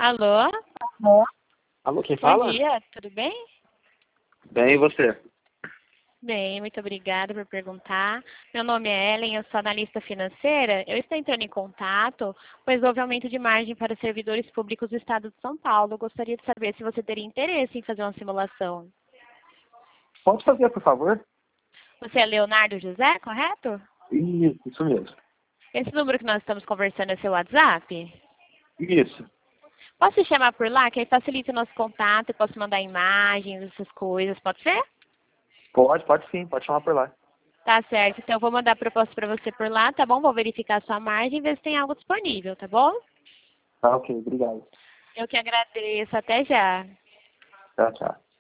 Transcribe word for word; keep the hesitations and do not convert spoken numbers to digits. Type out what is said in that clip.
Alô? Alô, quem Bom fala? dia, tudo bem? Bem, e você? Bem, muito obrigada por perguntar. Meu nome é Ellen, eu sou analista financeira. Eu estou entrando em contato, pois houve aumento de margem para servidores públicos do Estado de São Paulo. Eu gostaria de saber se você teria interesse em fazer uma simulação. Pode fazer, por favor? Você é Leonardo José, correto? Isso, isso mesmo. Esse número que nós estamos conversando é seu WhatsApp? Isso. Posso te chamar por lá, que aí facilita o nosso contato, eu posso mandar imagens, essas coisas, pode ser? Pode, pode sim, pode chamar por lá. Tá certo, então eu vou mandar a proposta para você por lá, tá bom? Vou verificar a sua margem e ver se tem algo disponível, tá bom? Tá, ok, obrigado. Eu que agradeço, até já. Tchau, tchau.